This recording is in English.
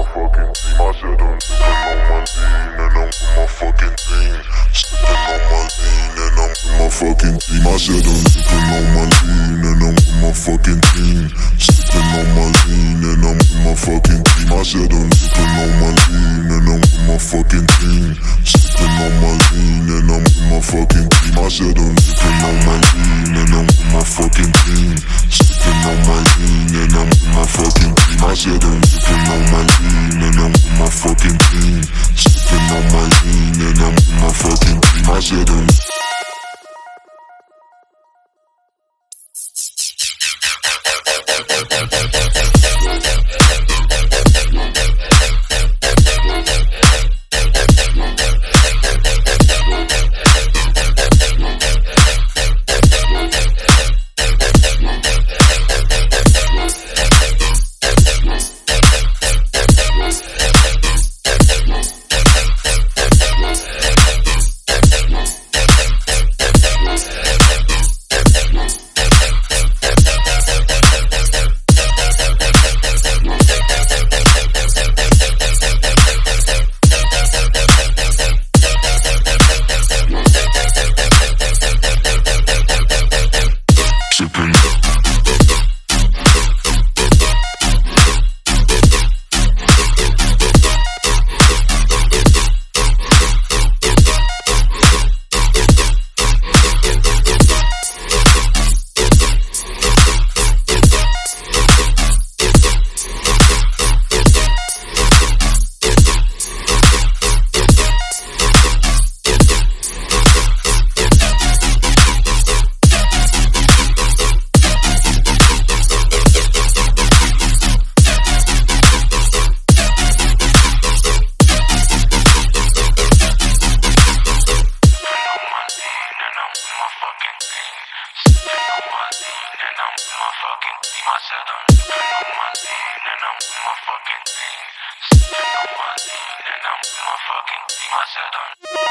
fucking team. I said I'm sipping on my lean and I'm with my fucking team. Sipping on my lean and I'm with my fucking team. I said I'm sipping on my lean and I'm with my fucking team. Sipping on my lean and I'm with my fucking team. I said I'm sipping on my lean and I'm with my fucking team. Sipping on my lean and I'm with my fucking team. I said I'm sipping on my lean and I'm with my fucking team. Sipping on my lean and I'm with my fucking team. I said I'm sipping on my lean and I'm with my fucking team. Sipping on my lean and I'm with my fucking team. I said I'm I said